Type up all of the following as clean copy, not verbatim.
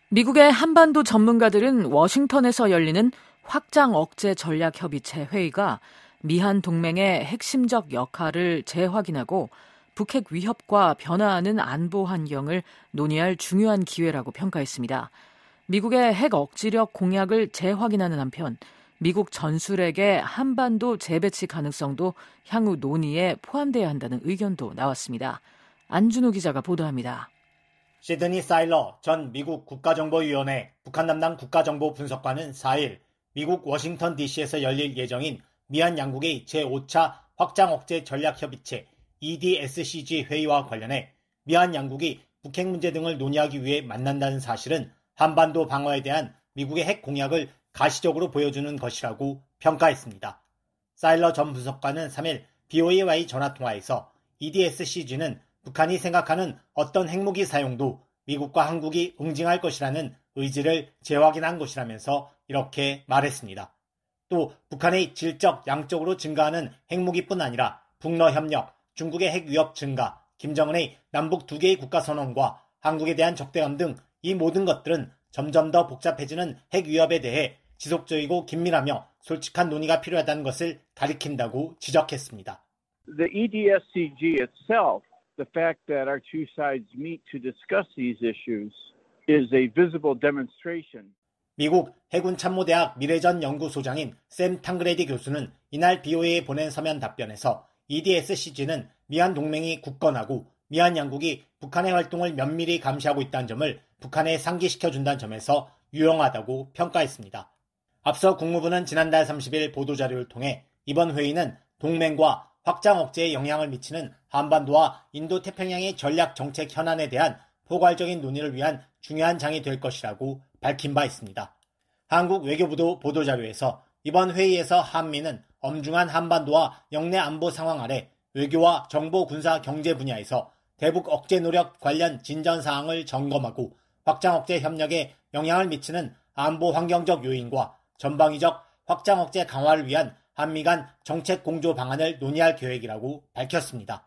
미국의 한반도 전문가들은 워싱턴에서 열리는 확장 억제 전략 협의체 회의가 미한 동맹의 핵심적 역할을 재확인하고 북핵 위협과 변화하는 안보 환경을 논의할 중요한 기회라고 평가했습니다. 미국의 핵 억지력 공약을 재확인하는 한편 미국 전술핵의 한반도 재배치 가능성도 향후 논의에 포함돼야 한다는 의견도 나왔습니다. 안준호 기자가 보도합니다. 시드니 사일러 전 미국 국가정보위원회 북한 담당 국가정보 분석관은 4일 미국 워싱턴 DC에서 열릴 예정인 미한 양국의 제5차 확장억제 전략협의체 EDSCG 회의와 관련해 미한 양국이 북핵 문제 등을 논의하기 위해 만난다는 사실은 한반도 방어에 대한 미국의 핵 공약을 가시적으로 보여주는 것이라고 평가했습니다. 사일러 전 분석관은 3일 BOA와의 전화통화에서 EDSCG는 북한이 생각하는 어떤 핵무기 사용도 미국과 한국이 응징할 것이라는 의지를 재확인한 것이라면서 이렇게 말했습니다. 또 북한의 질적, 양적으로 증가하는 핵무기뿐 아니라 북러 협력, 중국의 핵 위협 증가, 김정은의 남북 두 개의 국가 선언과 한국에 대한 적대감 등 이 모든 것들은 점점 더 복잡해지는 핵 위협에 대해 지속적이고 긴밀하며 솔직한 논의가 필요하다는 것을 가리킨다고 지적했습니다. The EDSCG itself, the fact that our two sides meet to discuss these issues is a visible demonstration. 미국 해군참모대학 미래전 연구소장인 샘 탕그레디 교수는 이날 BOA에 보낸 서면 답변에서 EDSCG는 미한 동맹이 굳건하고 미한 양국이 북한의 활동을 면밀히 감시하고 있다는 점을 북한에 상기시켜준다는 점에서 유용하다고 평가했습니다. 앞서 국무부는 지난달 30일 보도자료를 통해 이번 회의는 동맹과 확장 억제에 영향을 미치는 한반도와 인도태평양의 전략 정책 현안에 대한 포괄적인 논의를 위한 중요한 장이 될 것이라고 밝힌 바 있습니다. 한국 외교부도 보도자료에서 이번 회의에서 한미는 엄중한 한반도와 영내 안보 상황 아래 외교와 정보, 군사, 경제 분야에서 대북 억제 노력 관련 진전 사항을 점검하고 확장 억제 협력에 영향을 미치는 안보 환경적 요인과 전방위적 확장 억제 강화를 위한 한미 간 정책 공조 방안을 논의할 계획이라고 밝혔습니다.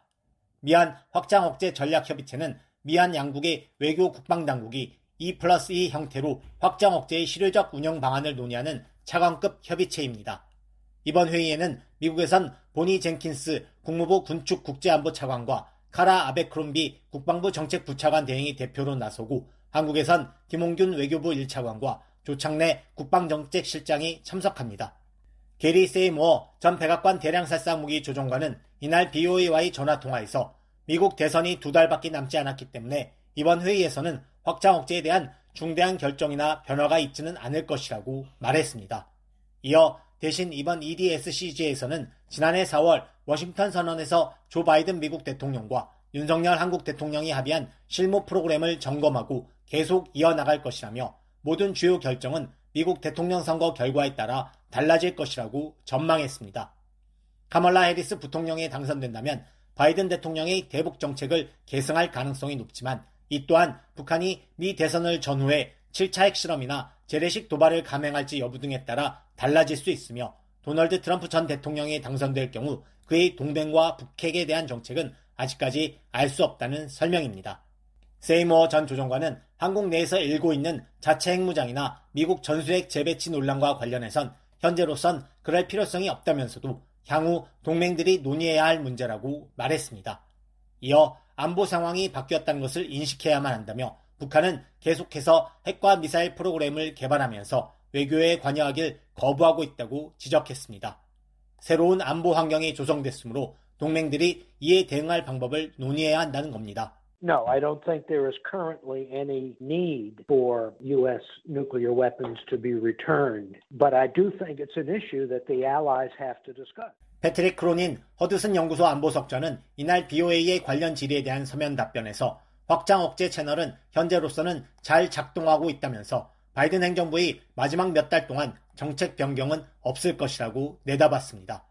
미한 확장 억제 전략 협의체는 미한 양국의 외교 국방당국이 2+2 형태로 확장 억제의 실효적 운영 방안을 논의하는 차관급 협의체입니다. 이번 회의에는 미국에선 보니 젠킨스 국무부 군축 국제안보 차관과 카라 아베크롬비 국방부 정책부차관 대행이 대표로 나서고 한국에선 김홍균 외교부 1차관과 조창래 국방정책실장이 참석합니다. 게리 세이모어 전 백악관 대량살상무기 조종관은 이날 BOA와의 전화통화에서 미국 대선이 2달밖에 남지 않았기 때문에 이번 회의에서는 확장 억제에 대한 중대한 결정이나 변화가 있지는 않을 것이라고 말했습니다. 이어 대신 이번 EDSCG에서는 지난해 4월 워싱턴 선언에서 조 바이든 미국 대통령과 윤석열 한국 대통령이 합의한 실무 프로그램을 점검하고 계속 이어나갈 것이라며 모든 주요 결정은 미국 대통령 선거 결과에 따라 달라질 것이라고 전망했습니다. 카멀라 해리스 부통령이 당선된다면 바이든 대통령의 대북 정책을 계승할 가능성이 높지만 이 또한 북한이 미 대선을 전후해 7차 핵실험이나 재래식 도발을 감행할지 여부 등에 따라 달라질 수 있으며 도널드 트럼프 전 대통령이 당선될 경우 그의 동맹과 북핵에 대한 정책은 아직까지 알 수 없다는 설명입니다. 세이모어 전 조종관은 한국 내에서 일고 있는 자체 핵무장이나 미국 전술핵 재배치 논란과 관련해선 현재로선 그럴 필요성이 없다면서도 향후 동맹들이 논의해야 할 문제라고 말했습니다. 이어 안보 상황이 바뀌었다는 것을 인식해야만 한다며 북한은 계속해서 핵과 미사일 프로그램을 개발하면서 외교에 관여하길 거부하고 있다고 지적했습니다. 새로운 안보 환경이 조성됐으므로 동맹들이 이에 대응할 방법을 논의해야 한다는 겁니다. No, I don't think there is currently any need for U.S. nuclear weapons to be returned. But I do think it's an issue that the allies have to discuss. 패트릭 크로닌 허드슨 연구소 안보석좌는 이날 BOA의 관련 질의에 대한 서면 답변에서 확장 억제 채널은 현재로서는 잘 작동하고 있다면서 바이든 행정부의 마지막 몇 달 동안 정책 변경은 없을 것이라고 내다봤습니다.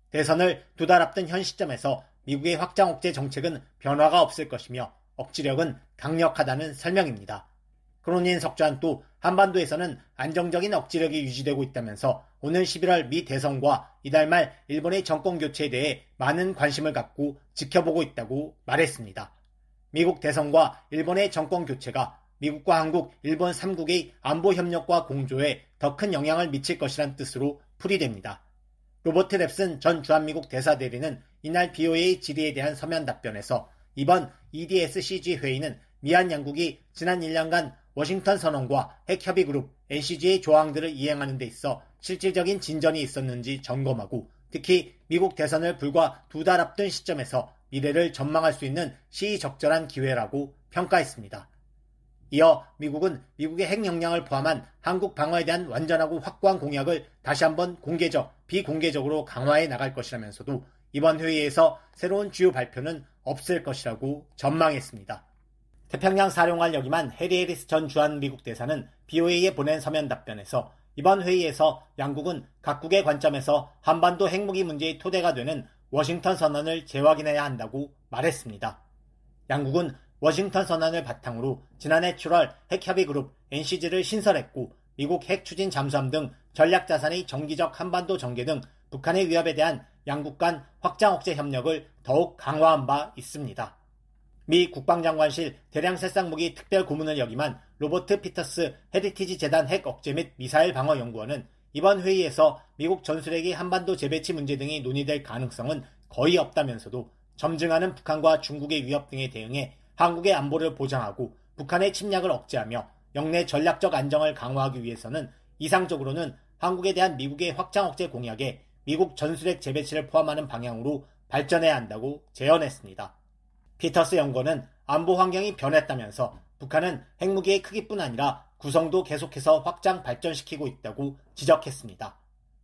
대선을 2달 앞둔 현 시점에서 미국의 확장 억제 정책은 변화가 없을 것이며 억지력은 강력하다는 설명입니다. 크로닌 석좌는 또 한반도에서는 안정적인 억지력이 유지되고 있다면서 오는 11월 미 대선과 이달 말 일본의 정권 교체에 대해 많은 관심을 갖고 지켜보고 있다고 말했습니다. 미국 대선과 일본의 정권 교체가 미국과 한국, 일본 3국의 안보 협력과 공조에 더 큰 영향을 미칠 것이란 뜻으로 풀이됩니다. 로버트 랩슨 전 주한미국 대사대리는 이날 BOA 질의에 대한 서면 답변에서 이번 EDSCG 회의는 미한 양국이 지난 1년간 워싱턴 선언과 핵협의그룹 NCG의 조항들을 이행하는 데 있어 실질적인 진전이 있었는지 점검하고 특히 미국 대선을 불과 2달 앞둔 시점에서 미래를 전망할 수 있는 시의적절한 기회라고 평가했습니다. 이어 미국은 미국의 핵 역량을 포함한 한국 방어에 대한 완전하고 확고한 공약을 다시 한번 공개적, 비공개적으로 강화해 나갈 것이라면서도 이번 회의에서 새로운 주요 발표는 없을 것이라고 전망했습니다. 태평양 사령관 역임한 해리 해리스 전 주한미국 대사는 BOA에 보낸 서면 답변에서 이번 회의에서 양국은 각국의 관점에서 한반도 핵무기 문제의 토대가 되는 워싱턴 선언을 재확인해야 한다고 말했습니다. 양국은 워싱턴 선언을 바탕으로 지난해 7월 핵협의그룹 NCG를 신설했고 미국 핵추진 잠수함 등 전략자산의 정기적 한반도 전개 등 북한의 위협에 대한 양국 간 확장 억제 협력을 더욱 강화한 바 있습니다. 미 국방장관실 대량살상무기 특별고문을 역임한 로버트 피터스 헤리티지 재단 핵 억제 및 미사일 방어 연구원은 이번 회의에서 미국 전술핵이 한반도 재배치 문제 등이 논의될 가능성은 거의 없다면서도 점증하는 북한과 중국의 위협 등에 대응해 한국의 안보를 보장하고 북한의 침략을 억제하며 영내 전략적 안정을 강화하기 위해서는 이상적으로는 한국에 대한 미국의 확장 억제 공약에 미국 전술핵 재배치를 포함하는 방향으로 발전해야 한다고 제언했습니다. 피터스 연구원은 안보 환경이 변했다면서 북한은 핵무기의 크기뿐 아니라 구성도 계속해서 확장 발전시키고 있다고 지적했습니다.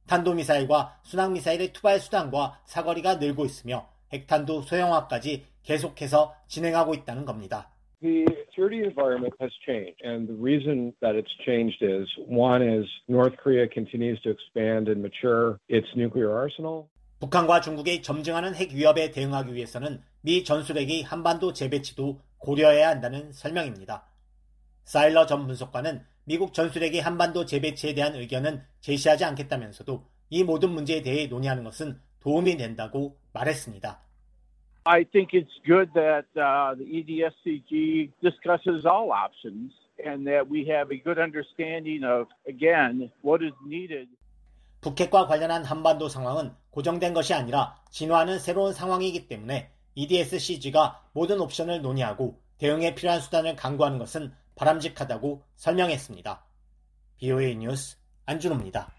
탄도미사일과 순항미사일의 투발 수단과 사거리가 늘고 있으며 핵탄두 소형화까지 계속해서 진행하고 있다는 겁니다. The security environment has changed, and the reason that it's changed is, one is North Korea continues to expand and mature its nuclear arsenal. 북한과 중국의 점증하는 핵 위협에 대응하기 위해서는 미 전술핵의 한반도 재배치도 고려해야 한다는 설명입니다. 사일러 전 분석관은 미국 전술핵의 한반도 재배치에 대한 의견은 제시하지 않겠다면서도 이 모든 문제에 대해 논의하는 것은 도움이 된다고 말했습니다. I think it's good that the EDSCG discusses all options and that we have a good understanding of, again, what is needed. 북핵과 관련한 한반도 상황은 고정된 것이 아니라 진화하는 새로운 상황이기 때문에 EDSCG가 모든 옵션을 논의하고 대응에 필요한 수단을 강구하는 것은 바람직하다고 설명했습니다. BOA 뉴스 안준호입니다.